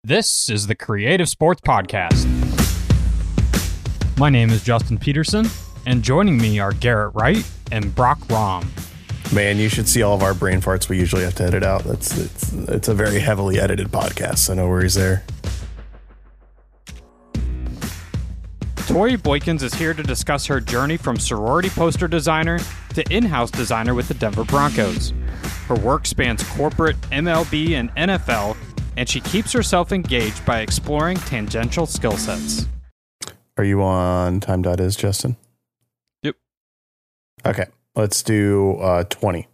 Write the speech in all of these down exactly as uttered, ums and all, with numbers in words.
This is the Creative Sports Podcast. My name is Justin Peterson, and joining me are Garrett Wright and Brock Rom. Man, you should see all of our brain farts we usually have to edit out. That's it's it's a very heavily edited podcast, so no worries there. Tori Boykins is here to discuss her journey from sorority poster designer to in-house designer with the Denver Broncos. Her work spans corporate, M L B, and N F L, and she keeps herself engaged by exploring tangential skill sets. Are you on time.is, Justin? Yep. Okay, let's do uh, twenty.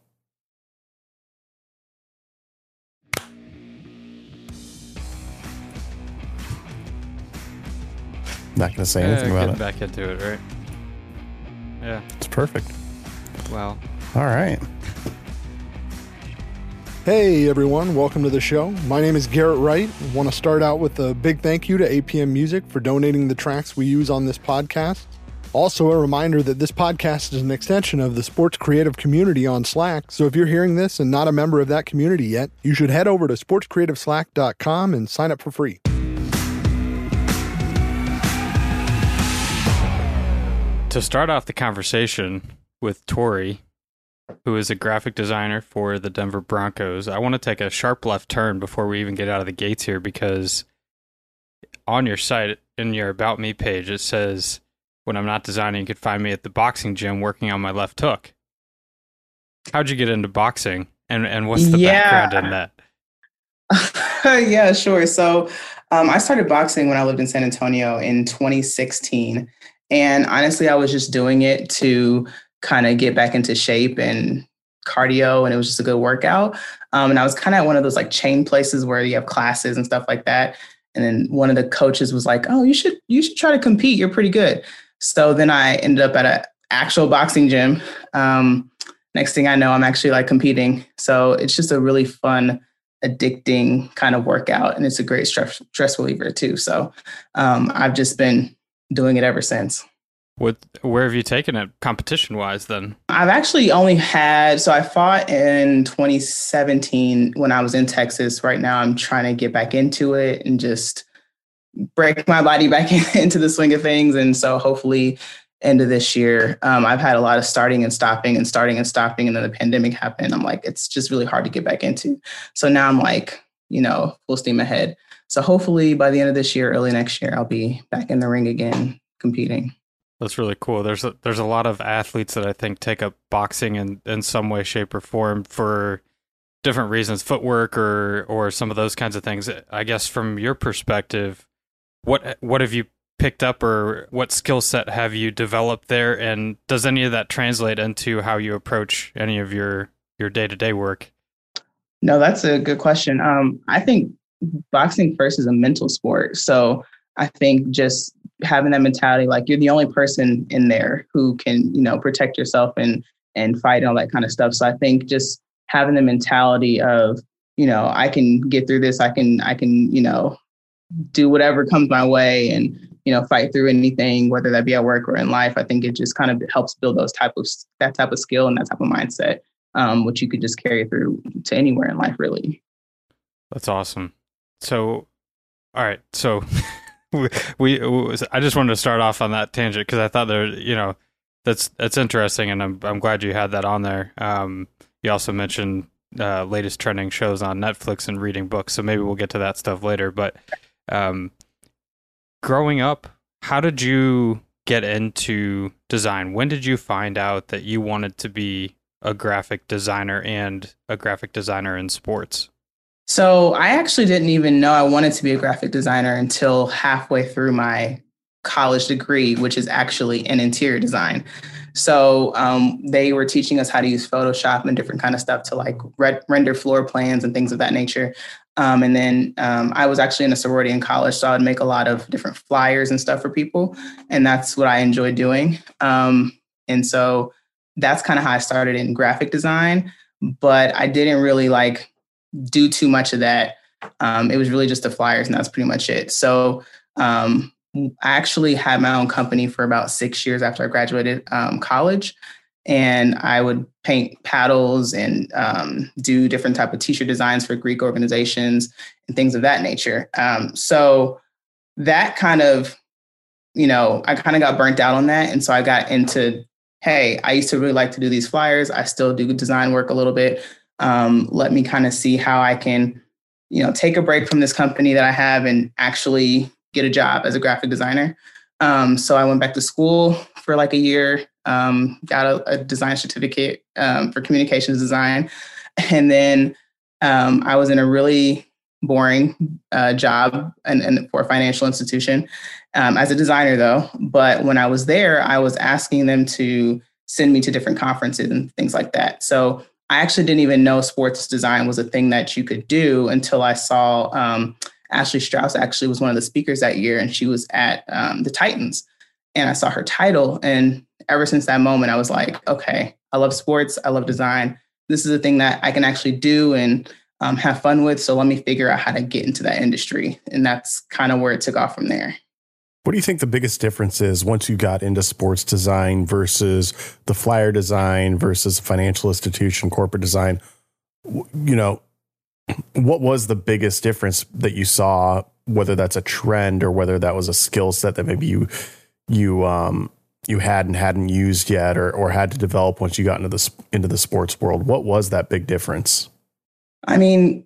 Not going to say anything uh, about it. Back into it, right? Yeah. It's perfect. Well. All right. Hey everyone, welcome to the show. My name is Garrett Wright. I want to start out with a big thank you to A P M Music for donating the tracks we use on this podcast. Also, a reminder that this podcast is an extension of the sports creative community on Slack, so if you're hearing this and not a member of that community yet, you should head over to sports creative slack dot com and sign up for free. To start off the conversation with Tori, who is a graphic designer for the Denver Broncos, I want to take a sharp left turn before we even get out of the gates here, because on your site, in your About Me page, it says, when I'm not designing, you can find me at the boxing gym working on my left hook. How'd you get into boxing, and, and what's the yeah. background in that? Yeah, sure. So um, I started boxing when I lived in San Antonio in twenty sixteen. And honestly, I was just doing it to kind of get back into shape and cardio, and it was just a good workout. Um, and I was kind of at one of those like chain places where you have classes and stuff like that. And then one of the coaches was like, "Oh, you should you should try to compete. You're pretty good." So then I ended up at an actual boxing gym. Um, next thing I know, I'm actually like competing. So it's just a really fun, addicting kind of workout, and it's a great stress stress reliever too. So um, I've just been doing it ever since. What, where have you taken it competition wise then? I've actually only had, so I fought in twenty seventeen when I was in Texas. Right now I'm trying to get back into it and just break my body back in, into the swing of things. And so hopefully end of this year, um, I've had a lot of starting and stopping and starting and stopping. And then the pandemic happened. I'm like, it's just really hard to get back into. So now I'm like, you know, full steam ahead. So hopefully by the end of this year, early next year, I'll be back in the ring again, competing. That's really cool. There's a, there's a lot of athletes that I think take up boxing in, in some way, shape, or form for different reasons, footwork or or some of those kinds of things. I guess from your perspective, what what have you picked up, or what skill set have you developed there? And does any of that translate into how you approach any of your your day-to-day work? No, that's a good question. Um, I think boxing first is a mental sport. So I think just having that mentality, like you're the only person in there who can, you know, protect yourself and, and fight and all that kind of stuff. So I think just having the mentality of, you know, I can get through this. I can, I can, you know, do whatever comes my way and, you know, fight through anything, whether that be at work or in life. I think it just kind of helps build those type of, that type of skill and that type of mindset, um, which you could just carry through to anywhere in life, really. That's awesome. So, all right. So we, we, I just wanted to start off on that tangent because I thought there, you know, that's, that's interesting. And I'm, I'm glad you had that on there. Um, you also mentioned uh, latest trending shows on Netflix and reading books. So maybe we'll get to that stuff later. But um, growing up, how did you get into design? When did you find out that you wanted to be a graphic designer and a graphic designer in sports? So I actually didn't even know I wanted to be a graphic designer until halfway through my college degree, which is actually in interior design. So um, they were teaching us how to use Photoshop and different kind of stuff to like re- render floor plans and things of that nature. Um, and then um, I was actually in a sorority in college, so I would make a lot of different flyers and stuff for people. And that's what I enjoyed doing. Um, and so that's kind of how I started in graphic design. But I didn't really like do too much of that. Um, it was really just the flyers, and that's pretty much it. So um, I actually had my own company for about six years after I graduated um, college. and I would paint paddles and um, do different type of t-shirt designs for Greek organizations and things of that nature. Um, so that kind of, you know, I kind of got burnt out on that. And so I got into, hey, I used to really like to do these flyers. I still do design work a little bit. Um, let me kind of see how I can, you know, take a break from this company that I have and actually get a job as a graphic designer. Um, so I went back to school for like a year, um, got a, a design certificate um, for communications design. And then um, I was in a really boring uh, job and, and for a financial institution um, as a designer, though. But when I was there, I was asking them to send me to different conferences and things like that. So I actually didn't even know sports design was a thing that you could do until I saw um, Ashley Strauss actually was one of the speakers that year, and she was at um, the Titans. And I saw her title. And ever since that moment, I was like, okay, I love sports. I love design. This is a thing that I can actually do and um, have fun with. So let me figure out how to get into that industry. And that's kind of where it took off from there. What do you think the biggest difference is once you got into sports design versus the flyer design versus financial institution, corporate design? You know, what was the biggest difference that you saw, whether that's a trend or whether that was a skill set that maybe you you um, you hadn't hadn't used yet or or had to develop once you got into the into the sports world? What was that big difference? I mean,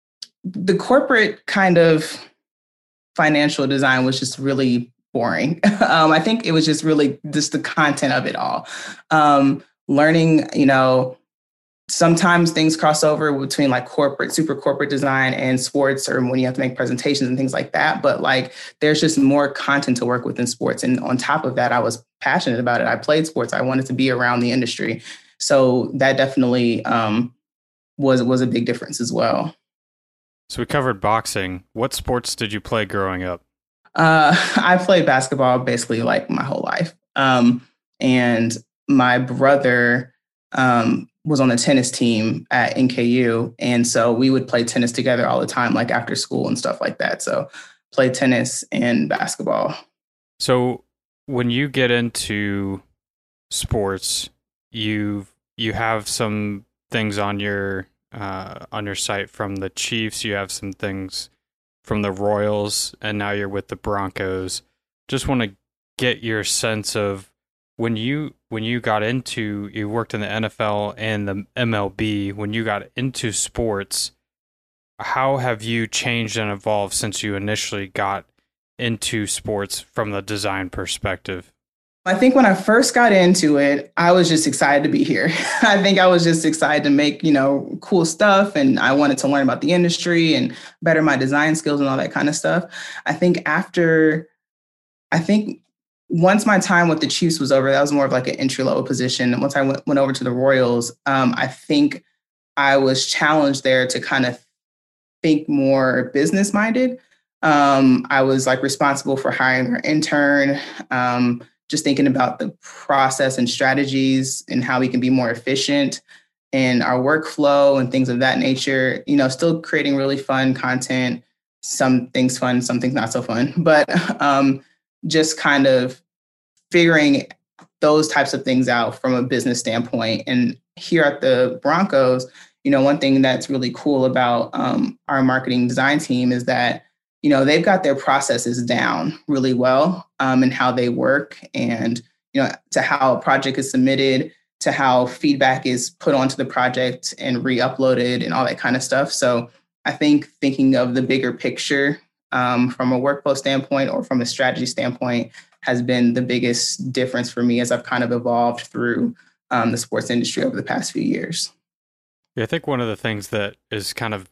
the corporate kind of financial design was just really boring. um, I think it was just really just the content of it all. Um, learning, you know, sometimes things cross over between like corporate, super corporate design and sports, or when you have to make presentations and things like that. But like, there's just more content to work with in sports. And on top of that, I was passionate about it. I played sports. I wanted to be around the industry. So that definitely um, was, was a big difference as well. So we covered boxing. What sports did you play growing up? Uh, I played basketball basically like my whole life. Um, and my brother um, was on the tennis team at N K U. And so we would play tennis together all the time, like after school and stuff like that. So played tennis and basketball. So when you get into sports, you you have some things on your uh, on your site from the Chiefs. You have some things from the Royals, and now you're with the Broncos. Just want to get your sense of when you when you got into, you worked in the N F L and the M L B. When you got into sports, how have you changed and evolved since you initially got into sports from the design perspective? I think when I first got into it, I was just excited to be here. I think I was just excited to make, you know, cool stuff. And I wanted to learn about the industry and better my design skills and all that kind of stuff. I think after, I think once my time with the Chiefs was over, that was more of like an entry level position. And once I went, went over to the Royals, um, I think I was challenged there to kind of think more business minded. Um, I was like responsible for hiring our intern, um, just thinking about the process and strategies and how we can be more efficient in our workflow and things of that nature, you know, still creating really fun content, some things fun, some things not so fun, but um, just kind of figuring those types of things out from a business standpoint. And here at the Broncos, you know, one thing that's really cool about um, our marketing design team is that, you know, they've got their processes down really well um, and how they work and, you know, to how a project is submitted, to how feedback is put onto the project and re-uploaded and all that kind of stuff. So I think thinking of the bigger picture um, from a workflow standpoint or from a strategy standpoint has been the biggest difference for me as I've kind of evolved through um, the sports industry over the past few years. Yeah, I think one of the things that is kind of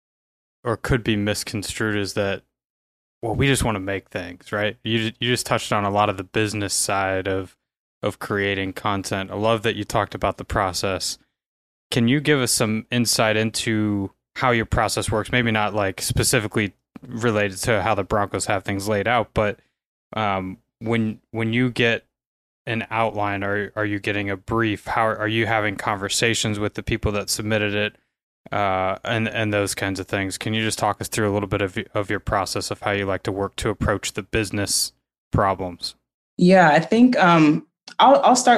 or could be misconstrued is that, well, we just want to make things, right? You you just touched on a lot of the business side of of creating content. I love that you talked about the process. Can you give us some insight into how your process works? Maybe not like specifically related to how the Broncos have things laid out, but um, when when you get an outline, or are you getting a brief? How are you having conversations with the people that submitted it? Uh, and and those kinds of things. Can you just talk us through a little bit of of your process of how you like to work to approach the business problems? Yeah, I think um, I'll I'll start with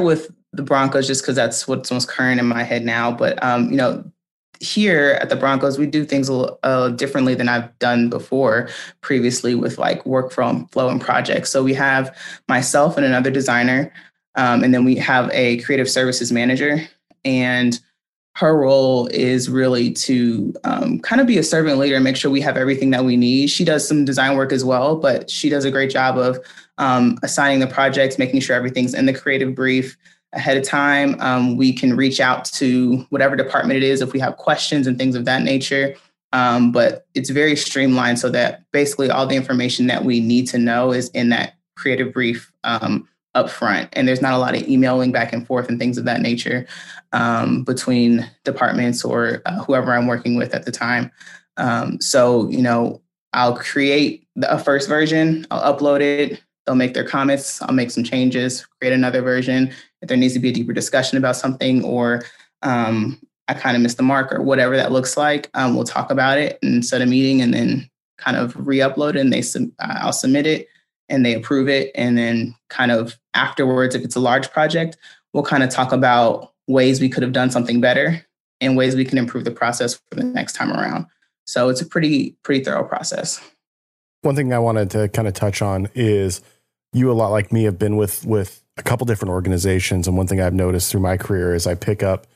the Broncos just because that's what's most current in my head now. But, um, you know, here at the Broncos, we do things a little uh, differently than I've done before previously with like workflow flow and projects. So we have myself and another designer, um, and then we have a creative services manager. And her role is really to um, kind of be a servant leader and make sure we have everything that we need. She does some design work as well, but she does a great job of um, assigning the projects, making sure everything's in the creative brief ahead of time. Um, we can reach out to whatever department it is if we have questions and things of that nature. Um, but it's very streamlined so that basically all the information that we need to know is in that creative brief um, up front. And there's not a lot of emailing back and forth and things of that nature um, between departments or uh, whoever I'm working with at the time. Um, so, you know, I'll create a first version, I'll upload it, they'll make their comments, I'll make some changes, create another version. If there needs to be a deeper discussion about something or um, I kind of missed the mark or whatever that looks like, um, we'll talk about it and set a meeting and then kind of re-upload it and they sub- I'll submit it and they approve it. And then kind of afterwards, if it's a large project, we'll kind of talk about ways we could have done something better and ways we can improve the process for the next time around. So it's a pretty, pretty thorough process. One thing I wanted to kind of touch on is you, a lot like me, have been with, with a couple different organizations. And one thing I've noticed through my career is I pick up,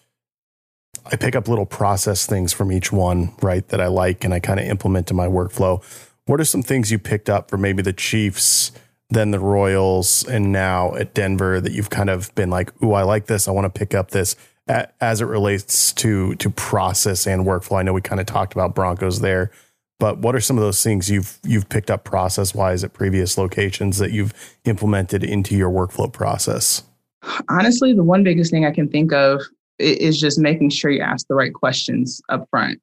I pick up little process things from each one, right, that I like and I kind of implement in my workflow. What are some things you picked up for maybe the Chiefs, then the Royals, and now at Denver that you've kind of been like, ooh, I like this. I want to pick up this as it relates to to process and workflow? I know we kind of talked about Broncos there, but what are some of those things you've you've picked up process wise at previous locations that you've implemented into your workflow process? Honestly, the one biggest thing I can think of is just making sure you ask the right questions up front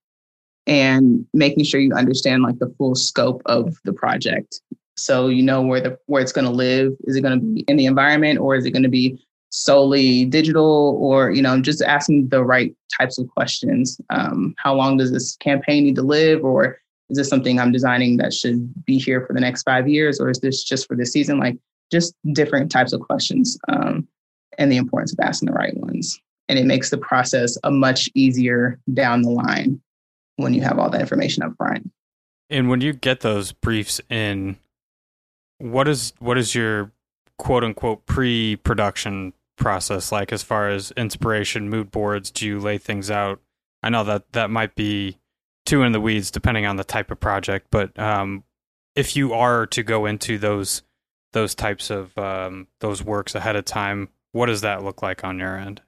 and making sure you understand like the full scope of the project. So you know where the where it's going to live. Is it going to be in the environment or is it going to be solely digital? Or, you know, just asking the right types of questions. Um, how long does this campaign need to live? Or is this something I'm designing that should be here for the next five years? Or is this just for this season? Like just different types of questions um, and the importance of asking the right ones. And it makes the process a much easier down the line when you have all that information up front. And when you get those briefs in, what is what is your quote unquote pre-production process like as far as inspiration, mood boards? Do you lay things out? I know that that might be too in the weeds depending on the type of project, but um, if you are to go into those those types of um, those works ahead of time, what does that look like on your end?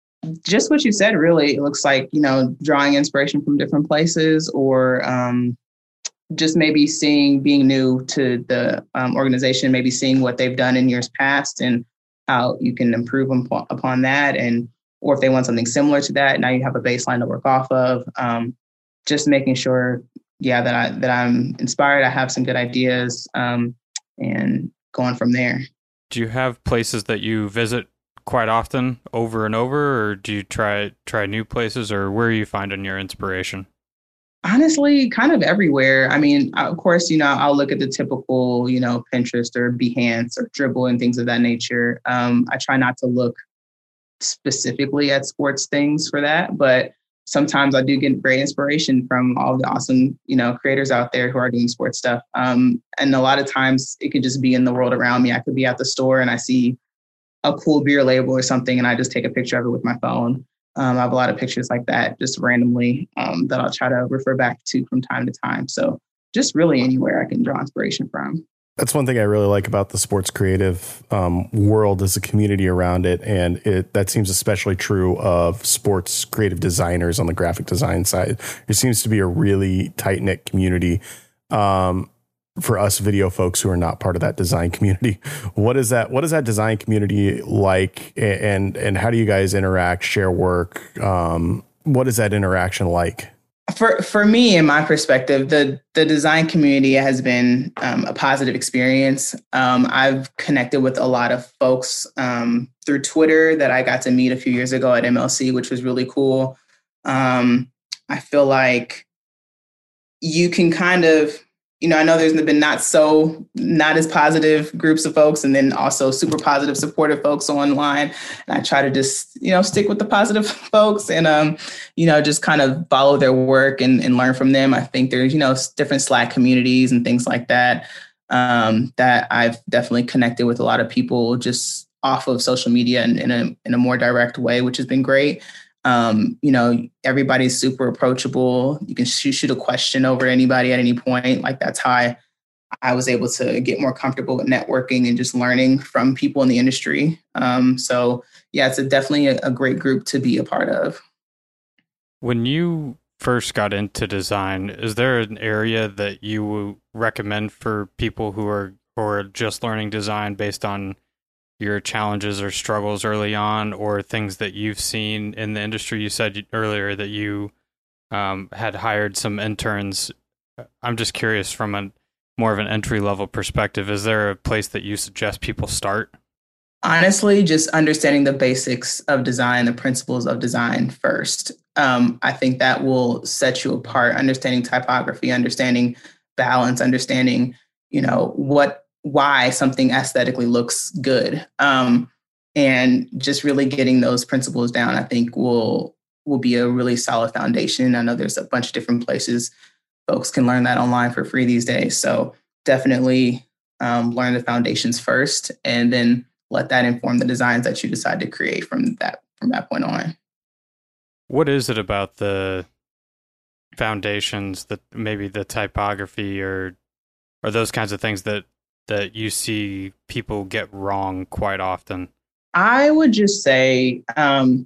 Just what you said, really. It looks like, you know, drawing inspiration from different places or um, just maybe seeing, being new to the um, organization, maybe seeing what they've done in years past and how you can improve upon, upon that. And, or if they want something similar to that, now you have a baseline to work off of. Um, just making sure, yeah, that I, that I'm inspired. I have some good ideas um, and going from there. Do you have places that you visit quite often over and over, or do you try try new places, or where are you finding your inspiration? Honestly, kind of everywhere. I mean, of course, you know, I'll look at the typical, you know, Pinterest or Behance or Dribbble and things of that nature. Um, I try not to look specifically at sports things for that, but sometimes I do get great inspiration from all the awesome, you know, creators out there who are doing sports stuff. Um, and a lot of times it could just be in the world around me. I could be at the store and I see a cool beer label or something, and I just take a picture of it with my phone. Um, I have a lot of pictures like that, just randomly, um, that I'll try to refer back to from time to time. So just really anywhere I can draw inspiration from. That's one thing I really like about the sports creative um, world is the community around it. And it that seems especially true of sports creative designers on the graphic design side. There seems to be a really tight-knit community. Um, for us video folks who are not part of that design community, what is that, what is that design community like? And, and how do you guys interact, share work? Um, what is that interaction like? For, for me, in my perspective, the, the design community has been um, a positive experience. Um, I've connected with a lot of folks um, through Twitter that I got to meet a few years ago at M L C, which was really cool. Um, I feel like you can kind of, you know, I know there's been not so, not as positive groups of folks, and then also super positive, supportive folks online. And I try to just, you know, stick with the positive folks and, um, you know, just kind of follow their work and, and learn from them. I think there's, you know, different Slack communities and things like that, um, that I've definitely connected with a lot of people just off of social media and in a, in a more direct way, which has been great. Um, you know, everybody's super approachable. You can shoot, shoot a question over to anybody at any point. Like that's how I, I was able to get more comfortable with networking and just learning from people in the industry. Um, so yeah, it's a, definitely a, a great group to be a part of. When you first got into design, is there an area that you recommend for people who are, who are just learning design based on your challenges or struggles early on, or things that you've seen in the industry? You said earlier that you um, had hired some interns. I'm just curious from a more of an entry level perspective, is there a place that you suggest people start? Honestly, just understanding the basics of design, the principles of design first. Um, I think that will set you apart. Understanding typography, understanding balance, understanding, you know, what why something aesthetically looks good. Um, and just really getting those principles down, I think will will be a really solid foundation. I know there's a bunch of different places folks can learn that online for free these days. So definitely um, learn the foundations first, and then let that inform the designs that you decide to create from that from that point on. What is it about the foundations, that maybe the typography or or those kinds of things that that you see people get wrong quite often? I would just say, um,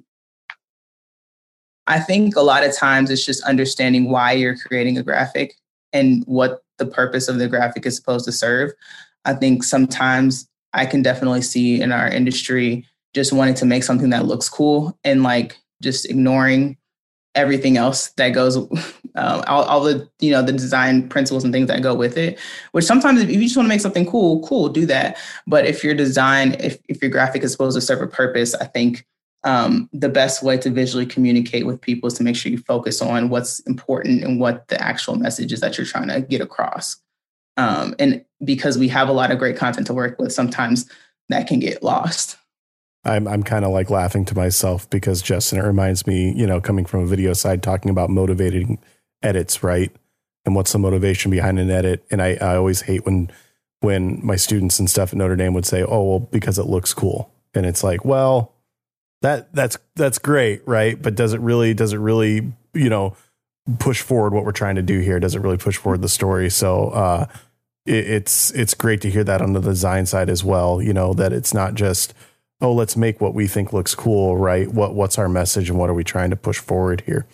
I think a lot of times it's just understanding why you're creating a graphic and what the purpose of the graphic is supposed to serve. I think sometimes I can definitely see in our industry just wanting to make something that looks cool and like just ignoring everything else that goes, uh, all, all the, you know, the design principles and things that go with it, which sometimes if you just want to make something cool, cool, do that. But if your design, if, if your graphic is supposed to serve a purpose, I think um, the best way to visually communicate with people is to make sure you focus on what's important and what the actual message is that you're trying to get across. Um, and because we have a lot of great content to work with, sometimes that can get lost. I'm I'm kind of like laughing to myself because, Justin, it reminds me, you know, coming from a video side, talking about motivating edits, right? And what's the motivation behind an edit? And I, I always hate when when my students and stuff at Notre Dame would say, oh, well, because it looks cool. And it's like, well, that that's that's great, right? But does it really, does it really, you know, push forward what we're trying to do here? Does it really push forward the story? So uh, it, it's it's great to hear that on the design side as well, you know, that it's not just, oh, let's make what we think looks cool, right? What what's our message and what are we trying to push forward here?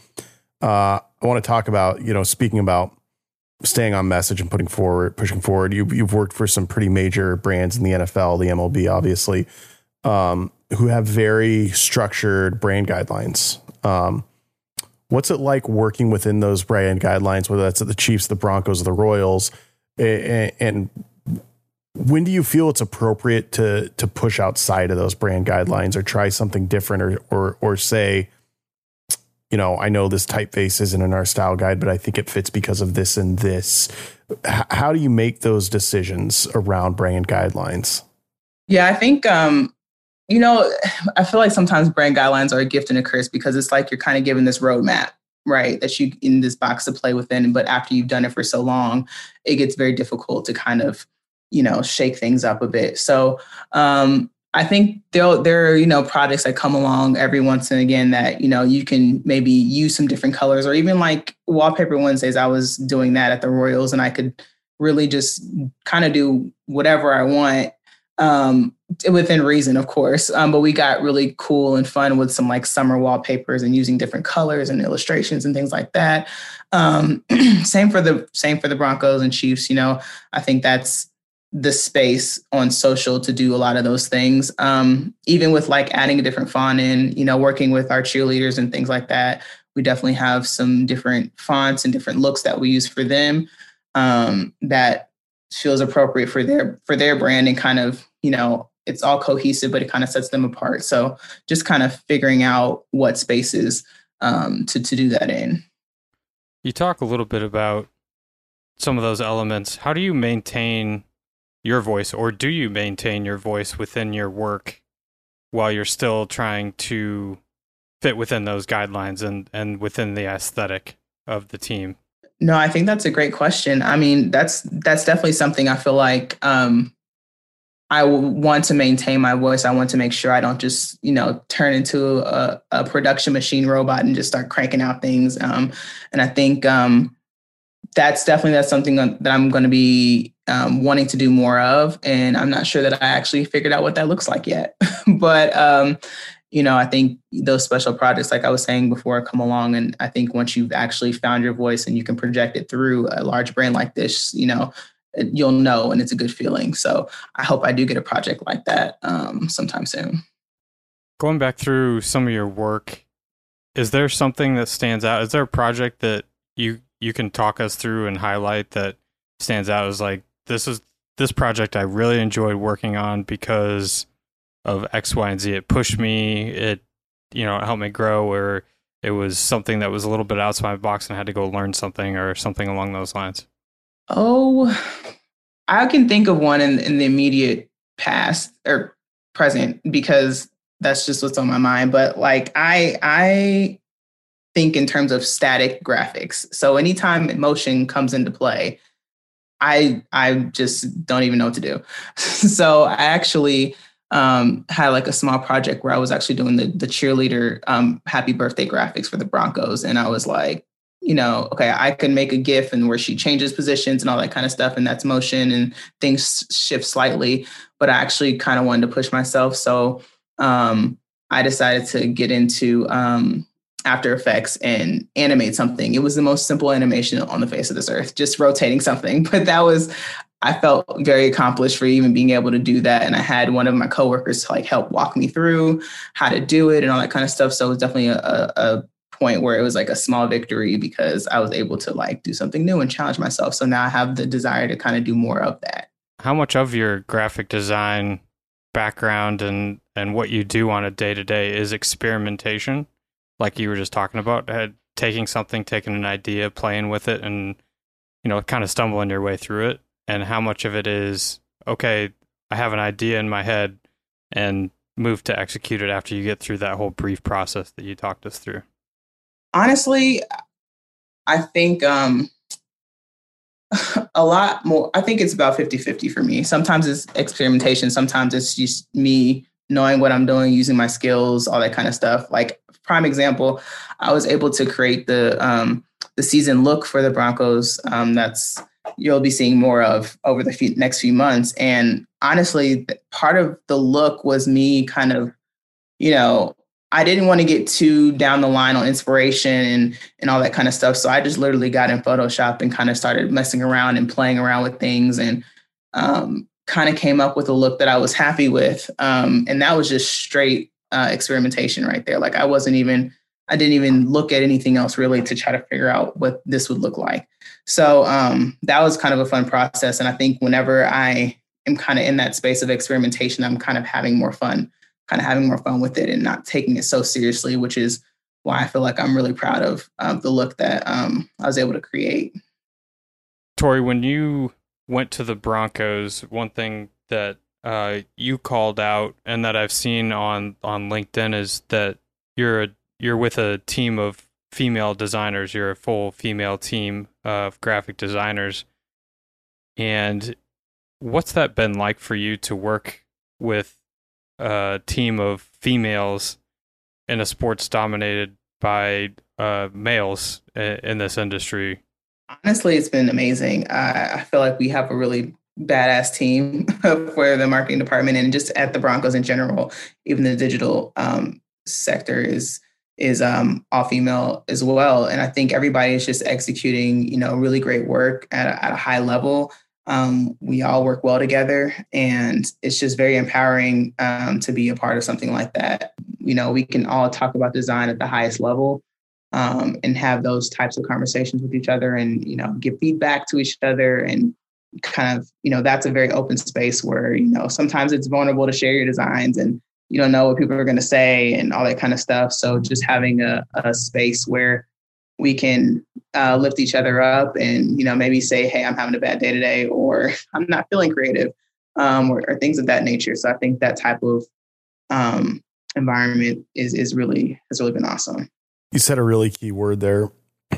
Uh, I want to talk about, you know, speaking about staying on message and putting forward, pushing forward. You, you've worked for some pretty major brands in the N F L, the M L B, obviously, um, who have very structured brand guidelines. Um, what's it like working within those brand guidelines, whether that's at the Chiefs, the Broncos, or the Royals? And, and when do you feel it's appropriate to to push outside of those brand guidelines or try something different, or or or say, you know, I know this typeface isn't in our style guide, but I think it fits because of this and this. H- how do you make those decisions around brand guidelines? Yeah, I think, um, you know, I feel like sometimes brand guidelines are a gift and a curse because it's like you're kind of given this roadmap, right, that you in this box to play within. But after you've done it for so long, it gets very difficult to kind of, you know, shake things up a bit. So um, I think there there are, you know, projects that come along every once and again that, you know, you can maybe use some different colors, or even like Wallpaper Wednesdays. I was doing that at the Royals, and I could really just kind of do whatever I want, um, within reason, of course. Um, but we got really cool and fun with some like summer wallpapers and using different colors and illustrations and things like that. Um, same for the same for the Broncos and Chiefs. You know, I think that's the space on social to do a lot of those things. Um, even with like adding a different font in, you know, working with our cheerleaders and things like that, we definitely have some different fonts and different looks that we use for them, um, that feels appropriate for their, for their brand, and kind of, you know, it's all cohesive, but it kind of sets them apart. So just kind of figuring out what spaces um, to, to do that in. You talk a little bit about some of those elements, how do you maintain your voice, or do you maintain your voice within your work while you're still trying to fit within those guidelines and, and within the aesthetic of the team? No, I think that's a great question. I mean, that's that's definitely something I feel like um, I want to maintain my voice. I want to make sure I don't just, you know, turn into a, a production machine robot and just start cranking out things. Um, and I think um, that's definitely that's something that I'm going to be um, wanting to do more of. And I'm not sure that I actually figured out what that looks like yet. But, um, you know, I think those special projects, like I was saying before, come along. And I think once you've actually found your voice and you can project it through a large brand like this, you know, you'll know, and it's a good feeling. So I hope I do get a project like that um, sometime soon. Going back through some of your work, is there something that stands out? Is there a project that you you can talk us through and highlight that stands out as like, this is this project I really enjoyed working on because of X, Y, and Z? It pushed me, it, you know, it helped me grow, or it was something that was a little bit outside my box and I had to go learn something or something along those lines? Oh, I can think of one in, in the immediate past or present, because that's just what's on my mind. But like, I, I think in terms of static graphics. So anytime motion comes into play, I, I just don't even know what to do. So I actually um, had like a small project where I was actually doing the, the cheerleader um, happy birthday graphics for the Broncos. And I was like, you know, okay, I can make a GIF and where she changes positions and all that kind of stuff. And that's motion and things shift slightly. But I actually kind of wanted to push myself. So um, I decided to get into um, After Effects and animate something. It was the most simple animation on the face of this earth, just rotating something. But that was, I felt very accomplished for even being able to do that. And I had one of my coworkers to like help walk me through how to do it and all that kind of stuff. So it was definitely a, a, a point where it was like a small victory because I was able to like do something new and challenge myself. So now I have the desire to kind of do more of that. How much of your graphic design background and, and what you do on a day-to-day is experimentation? Like you were just talking about, uh, taking something, taking an idea, playing with it, and, you know, kind of stumbling your way through it. And how much of it is, okay, I have an idea in my head and move to execute it after you get through that whole brief process that you talked us through? Honestly, I think um, a lot more. I think it's about fifty-fifty for me. Sometimes it's experimentation. Sometimes it's just me knowing what I'm doing, using my skills, all that kind of stuff. Like, prime example, I was able to create the um, the season look for the Broncos. Um, that's you'll be seeing more of over the few, next few months. And honestly, part of the look was me kind of, you know, I didn't want to get too down the line on inspiration and, and all that kind of stuff. So I just literally got in Photoshop and kind of started messing around and playing around with things and um, kind of came up with a look that I was happy with. Um, and that was just straight uh, experimentation right there. Like I wasn't even, I didn't even look at anything else really to try to figure out what this would look like. So um, that was kind of a fun process. And I think whenever I am kind of in that space of experimentation, I'm kind of having more fun. kind of having more fun with it and not taking it so seriously, which is why I feel like I'm really proud of um, the look that um, I was able to create. Tori, when you went to the Broncos, one thing that uh, you called out and that I've seen on, on LinkedIn is that you're a, you're with a team of female designers. You're a full female team of graphic designers. And what's that been like for you to work with a team of females in a sports dominated by uh, males in this industry? Honestly, it's been amazing. I, I feel like we have a really badass team for the marketing department and just at the Broncos in general. Even the digital um, sector is is um, all female as well. And I think everybody is just executing, you know, really great work at a, at a high level. Um, we all work well together, and it's just very empowering um, to be a part of something like that. You know, we can all talk about design at the highest level um, and have those types of conversations with each other and, you know, give feedback to each other and kind of, you know, that's a very open space where, you know, sometimes it's vulnerable to share your designs and you don't know what people are going to say and all that kind of stuff. So just having a, a space where we can uh, lift each other up and, you know, maybe say, hey, I'm having a bad day today, or I'm not feeling creative, um, or, or things of that nature. So I think that type of um, environment is is really has really been awesome. You said a really key word there,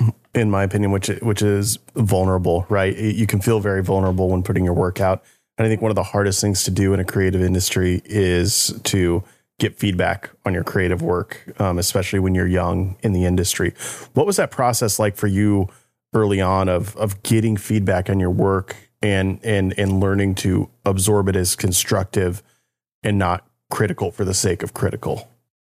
in my opinion, which which is vulnerable, right? You can feel very vulnerable when putting your work out. And I think one of the hardest things to do in a creative industry is to get feedback on your creative work, um, especially when you're young in the industry. What was that process like for you early on of of getting feedback on your work and and and learning to absorb it as constructive and not critical for the sake of critical?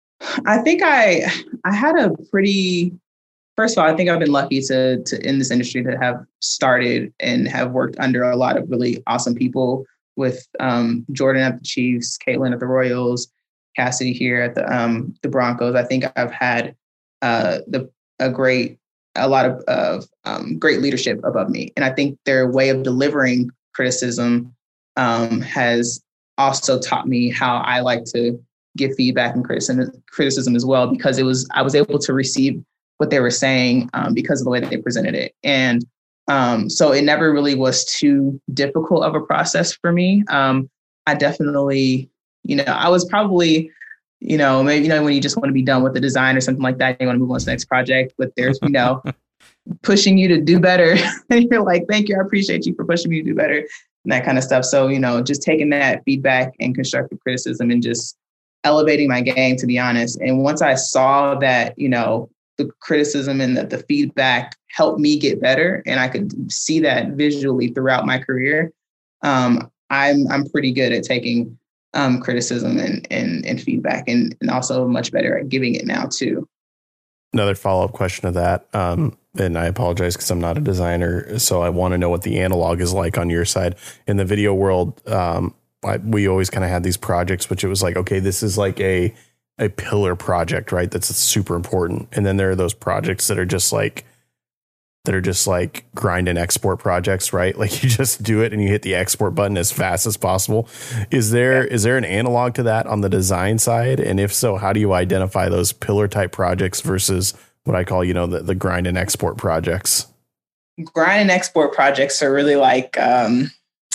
I think I I had a pretty first of all, I think I've been lucky to to in this industry to have started and have worked under a lot of really awesome people with um, Jordan at the Chiefs, Caitlin at the Royals, Cassidy here at the um, the Broncos. I think I've had uh, the a great a lot of, of um, great leadership above me, and I think their way of delivering criticism um, has also taught me how I like to give feedback and criticism criticism as well, because it was I was able to receive what they were saying um, because of the way that they presented it, and um, so it never really was too difficult of a process for me. Um, I definitely. You know, I was probably, you know, maybe, you know, when you just want to be done with the design or something like that, you want to move on to the next project, but there's, you know, pushing you to do better. And you're like, thank you. I appreciate you for pushing me to do better and that kind of stuff. So, you know, just taking that feedback and constructive criticism and just elevating my game, to be honest. And once I saw that, you know, the criticism and the, the feedback helped me get better, and I could see that visually throughout my career, um, I'm I'm pretty good at taking Um, criticism and, and, and feedback, and, and also much better at giving it now too. Another follow-up question to that. Um, and I apologize because I'm not a designer, so I want to know what the analog is like on your side. In the video world, um, I, we always kind of had these projects, which it was like, okay, this is like a, a pillar project, right? That's super important. And then there are those projects that are just like, that are just like grind and export projects, right? Like you just do it and you hit the export button as fast as possible. Is there, yeah. is there an analog to that on the design side? And if so, how do you identify those pillar type projects versus what I call, you know, the, the grind and export projects? Grind and export projects are really like um,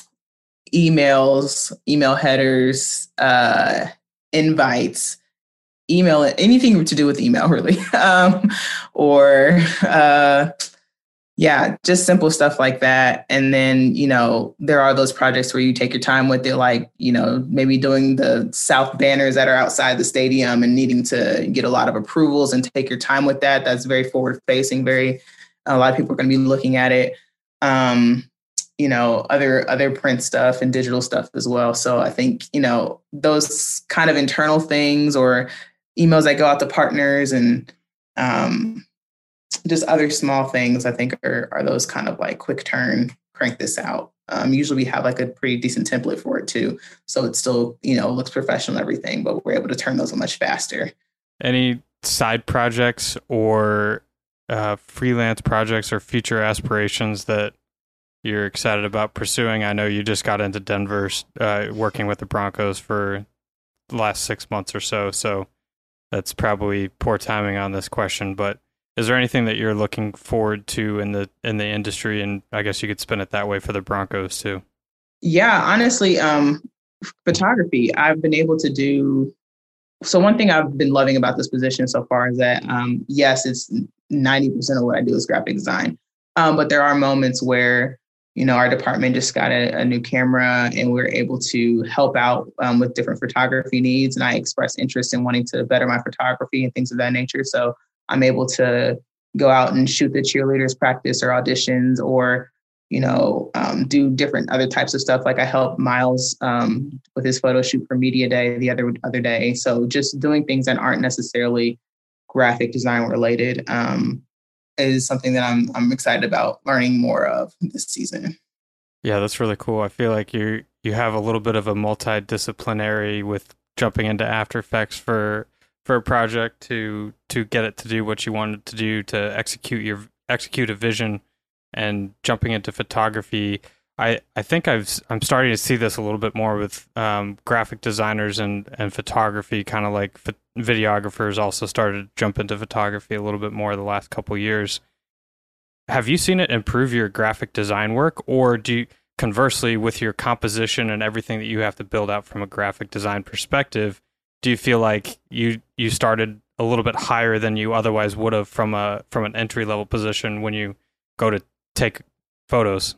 emails, email headers, uh, invites, email, anything to do with email really. um, or, uh, Yeah, just simple stuff like that. And then, you know, there are those projects where you take your time with it, like, you know, maybe doing the South banners that are outside the stadium and needing to get a lot of approvals and take your time with that. That's very forward facing, very, a lot of people are going to be looking at it. Um, you know, other, other print stuff and digital stuff as well. So I think, you know, those kind of internal things or emails that go out to partners and, um, just other small things, I think are, are those kind of like quick turn, crank this out. Um, usually we have like a pretty decent template for it too. So it still, you know, looks professional and everything, but we're able to turn those much faster. Any side projects or uh, freelance projects or future aspirations that you're excited about pursuing? I know you just got into Denver uh, working with the Broncos for the last six months or so. So that's probably poor timing on this question, but is there anything that you're looking forward to in the in the industry? And I guess you could spin it that way for the Broncos too. Yeah, honestly, um, photography. I've been able to do. So one thing I've been loving about this position so far is that, um, yes, it's ninety percent of what I do is graphic design. Um, but there are moments where, you know, our department just got a, a new camera and we're able to help out um, with different photography needs. And I expressed interest in wanting to better my photography and things of that nature. So I'm able to go out and shoot the cheerleaders practice or auditions, or, you know, um, do different other types of stuff. Like I helped Miles um, with his photo shoot for Media Day the other other day. So just doing things that aren't necessarily graphic design related um, is something that I'm I'm excited about learning more of this season. Yeah, that's really cool. I feel like you you have a little bit of a multidisciplinary with jumping into After Effects for. for a project to to get it to do what you wanted to do, to execute your execute a vision, and jumping into photography. I, I think I've I'm starting to see this a little bit more with um, graphic designers and, and photography, kind of like ph- videographers also started to jump into photography a little bit more the last couple of years. have you seen it improve your graphic design work, or do you, conversely, with your composition and everything that you have to build out from a graphic design perspective, do you feel like you you started a little bit higher than you otherwise would have from a from an entry level position when you go to take photos?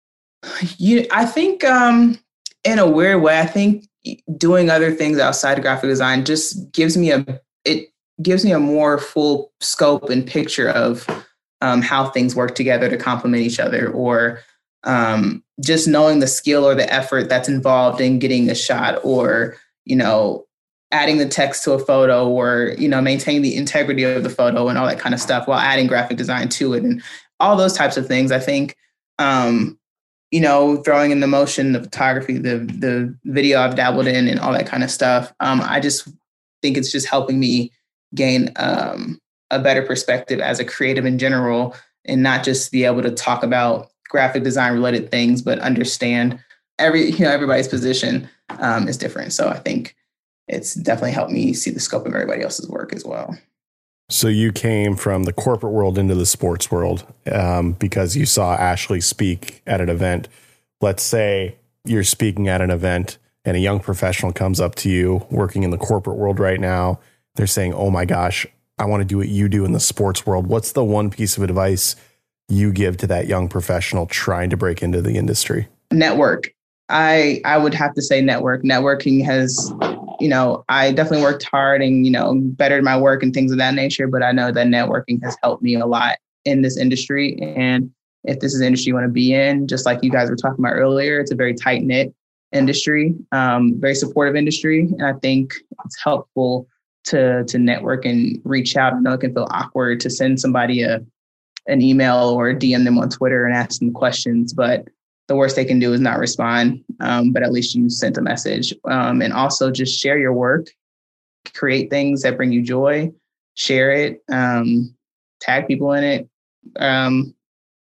You, I think, um, in a weird way, I think doing other things outside of graphic design just gives me a it gives me a more full scope and picture of um, how things work together to complement each other, or um, just knowing the skill or the effort that's involved in getting a shot, or, you know, adding the text to a photo, or, you know, maintaining the integrity of the photo and all that kind of stuff while adding graphic design to it and all those types of things. I think, um, you know, throwing in the motion, the photography, the the video I've dabbled in and all that kind of stuff. Um, I just think it's just helping me gain um, a better perspective as a creative in general, and not just be able to talk about graphic design related things, but understand every, you know, everybody's position um, is different. So I think it's definitely helped me see the scope of everybody else's work as well. So you came from the corporate world into the sports world um, because you saw Ashley speak at an event. Let's say you're speaking at an event and a young professional comes up to you working in the corporate world right now. They're saying, oh my gosh, I want to do what you do in the sports world. What's the one piece of advice you give to that young professional trying to break into the industry? Network. I I would have to say network. Networking has, you know, I definitely worked hard and, you know, bettered my work and things of that nature, but I know that networking has helped me a lot in this industry. And if this is the industry you want to be in, just like you guys were talking about earlier, it's a very tight-knit industry, um, very supportive industry. And I think it's helpful to to network and reach out. I know it can feel awkward to send somebody a an email or D M them on Twitter and ask them questions, but the worst they can do is not respond. Um, but at least you sent a message. Um, and also just share your work, create things that bring you joy, share it, um, tag people in it. Um,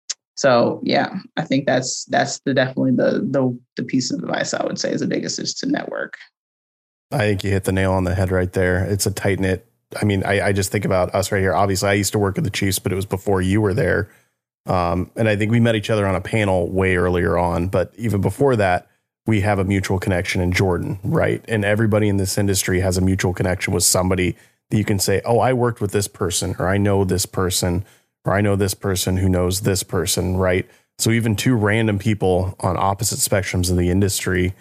so yeah, I think that's that's the definitely the the the piece of advice I would say is the biggest, is to network. I think you hit the nail on the head right there. It's a tight knit. I mean, I, I just think about us right here. Obviously, I used to work at the Chiefs, but it was before you were there. Um, and I think we met each other on a panel way earlier on. But even before that, we have a mutual connection in Jordan, right? And everybody in this industry has a mutual connection with somebody that you can say, oh, I worked with this person, or I know this person, or I know this person who knows this person, right? So even two random people on opposite spectrums of the industry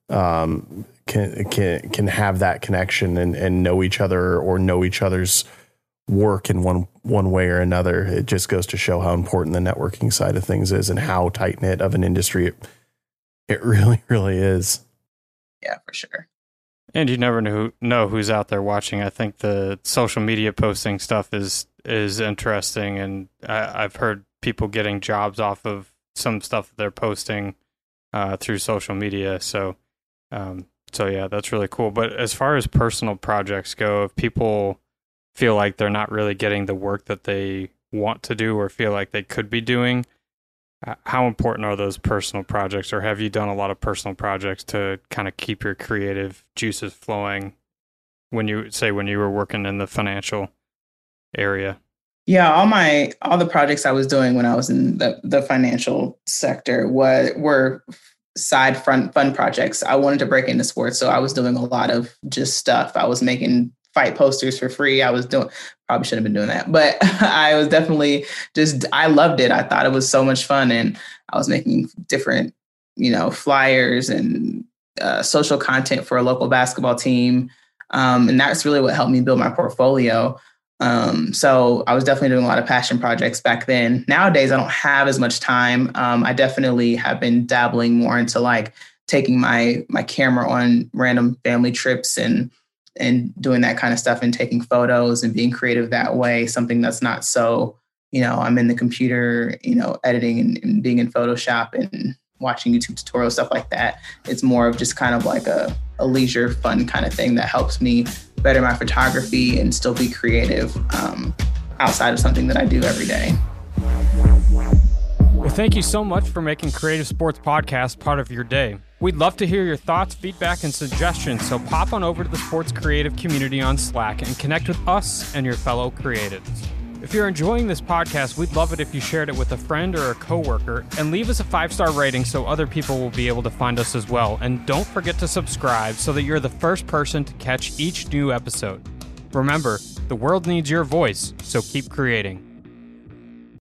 um, can can can have that connection and, and know each other, or know each other's work in one one way or another. It just goes to show how important the networking side of things is, and how tight knit of an industry it, it really, really is. Yeah, for sure. And you never know know who's out there watching. I think the social media posting stuff is is interesting, and I, I've heard people getting jobs off of some stuff that they're posting uh, through social media. So, um, so yeah, that's really cool. But as far as personal projects go, if people feel like they're not really getting the work that they want to do, or feel like they could be doing, how important are those personal projects? Or have you done a lot of personal projects to kind of keep your creative juices flowing when you say when you were working in the financial area? Yeah, all my all the projects I was doing when I was in the, the financial sector were, were side front fun projects. I wanted to break into sports, so I was doing a lot of just stuff. I was making fight posters for free. I was doing, probably shouldn't have been doing that, but I was definitely just, I loved it. I thought it was so much fun. And I was making different, you know, flyers and uh, social content for a local basketball team. Um, and that's really what helped me build my portfolio. Um, so I was definitely doing a lot of passion projects back then. Nowadays, I don't have as much time. Um, I definitely have been dabbling more into like taking my, my camera on random family trips and and doing that kind of stuff and taking photos and being creative that way. Something that's not so, you know, I'm in the computer, you know, editing and, and being in Photoshop and watching YouTube tutorials, stuff like that. It's more of just kind of like a, a leisure fun kind of thing that helps me better my photography and still be creative um, outside of something that I do every day. Well, thank you so much for making Creative Sports Podcast part of your day. We'd love to hear your thoughts, feedback, and suggestions, so pop on over to the sports creative community on Slack and connect with us and your fellow creatives. If you're enjoying this podcast, we'd love it if you shared it with a friend or a coworker, and leave us a five-star rating so other people will be able to find us as well. And don't forget to subscribe so that you're the first person to catch each new episode. Remember, the world needs your voice, so keep creating.